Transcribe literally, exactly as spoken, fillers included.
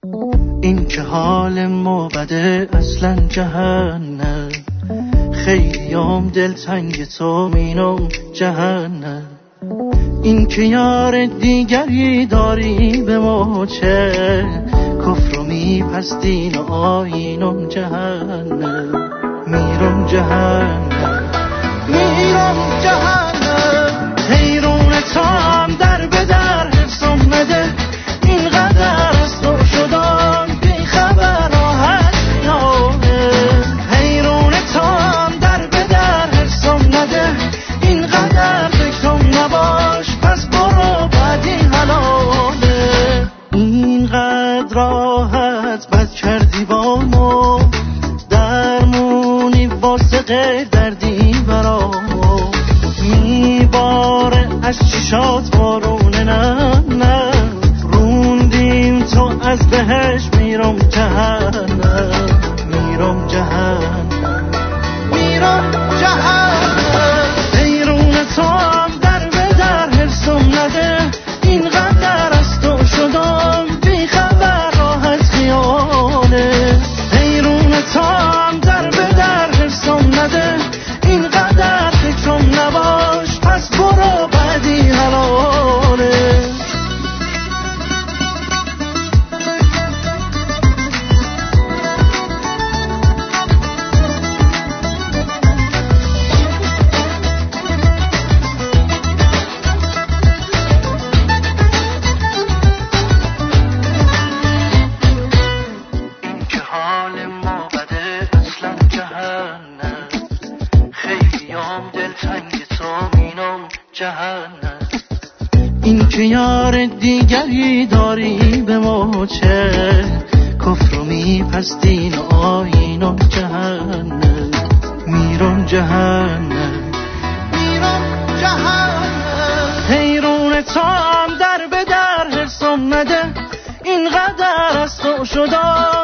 این که حال ما بده اصلا جهنم، خیلیام دلتنگ تو مینم جهنم. این که یار دیگری داری به ما چه، کفر و میپستین و آینم جهنم. میرم جهنم میرم جهنم. حیرون تو هم در به در حفظم نده، اینقدر از تو شدم بی خبر راحت میانه. حیرون تو هم در به در حفظم نده، اینقدر فکرم نباش پس برو بعدی حلاله. اینقدر راحت بد کردی با ما، درمونی واسه غیر دردی برا ما. میباره از چشات بارونه نه نه، روندیم تو از بهش میرم جهنم. میرم جهنم میرم جهنم. حیرون تو هم در به در حفظم نده، اینقدر از تو شدم بی خبر راحت خیاله. حیرون تو هم در به در حفظم نده، اینقدر فکرم نباش پس برو بعدی حلاله. این که یار دیگری داری به ما چه، کفر و میپستین و آینم جهنم. میرم جهنم میرم جهنم. حیرون تو هم در به در حفظم نده، اینقدر از تو شدم